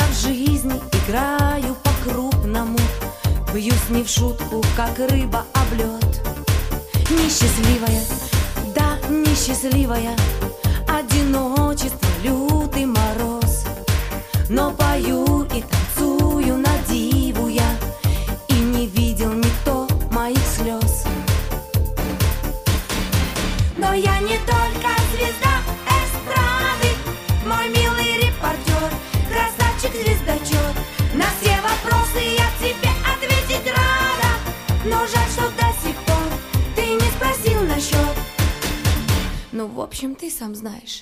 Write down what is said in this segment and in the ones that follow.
в жизни играю по-крупному, бьюсь не в шутку, как рыба об лед. Несчастливая, да, несчастливая, одиночество, лютый мороз. Но пою и танцую на диву я, и не видел никто моих слез. Но я не только звезда эстрады, мой милый репортер, красавчик-звездочет. На все вопросы я тебе ответить рада, но жаль, что до сих пор ты не спросил насчет. Ну, в общем, ты сам знаешь.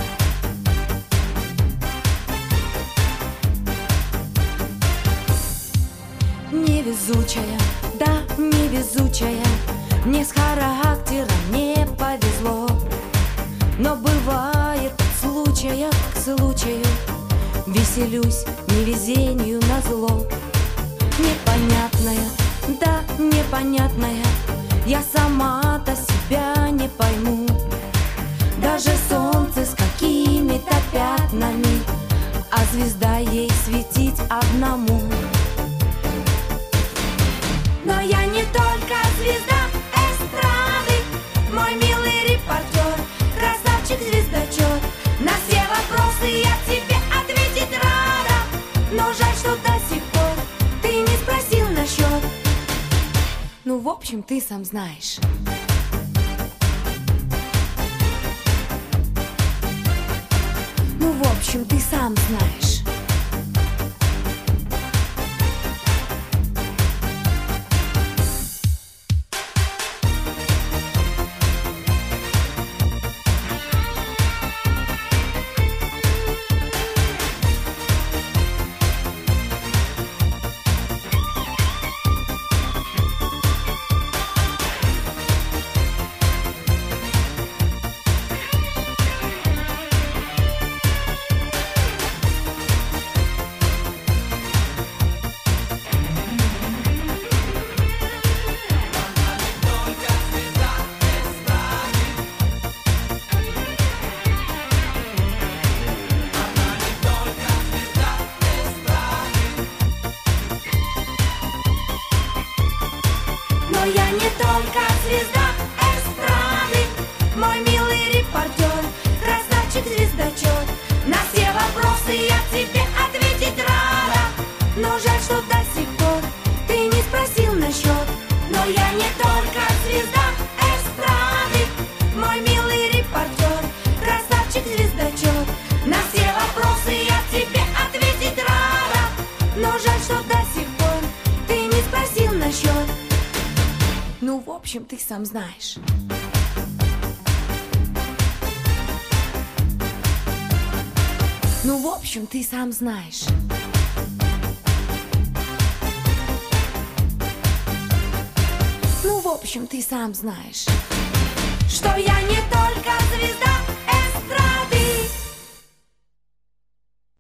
Невезучая, да, невезучая, мне с характером не повезло. Но бывает от случая к случаю, веселюсь невезению назло. Непонятная, да, непонятная, я сама-то себя не пойму. Даже солнце с какими-то пятнами, а звезда ей светить одному. Но я не только звезда эстрады, мой милый репортер, красавчик-звездочет. На все вопросы я тебе ответить рада, но жаль, что до сих пор ты не спросил насчет. Ну, в общем, ты сам знаешь. Ну, в общем, ты сам знаешь. Я не только звезда эстрады, мой милый репортер, красавчик-звездочет. На все вопросы я тебе ответить рада, но жаль, что до сих пор ты не спросил насчет. Но я не только звезда эстрады, мой милый репортер, красавчик-звездочет. На все вопросы я тебе ответить рада, но жаль, что до сих пор ты не спросил насчет. Ну, в общем, ты сам знаешь. Ну, в общем, ты сам знаешь. Ну, в общем, ты сам знаешь, что я не то.